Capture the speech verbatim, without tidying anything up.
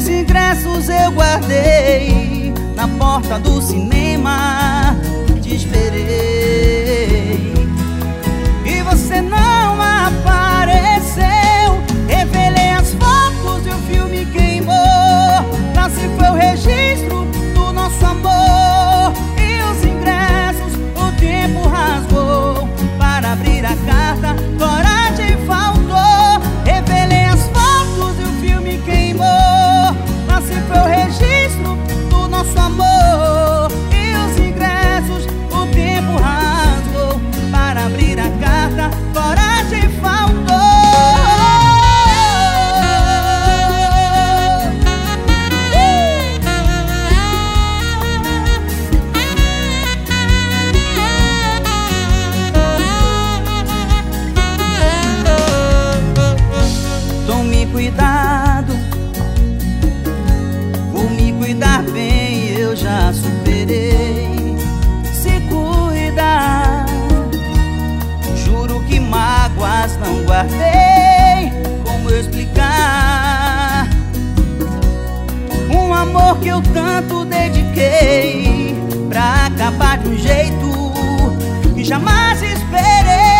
os ingressos eu guardei na porta do cinema, te esperei e você não apareceu. Revelei as fotos e o filme queimou. Lá se foi o registro do nosso amor e os ingressos o tempo rasgou. Para abrir a carta, coragem faltou. Revelei as fotos e o filme queimou. Lá se foi o registro do nosso amor e os ingressos o tempo rasgou. Para abrir a carta, coragem faltou. Tome cuidado, vou me cuidar bem, eu já superei. Se cuidar, juro que mágoas não guardei. Como eu explicar um amor que eu tanto dediquei pra acabar de um jeito que jamais esperei?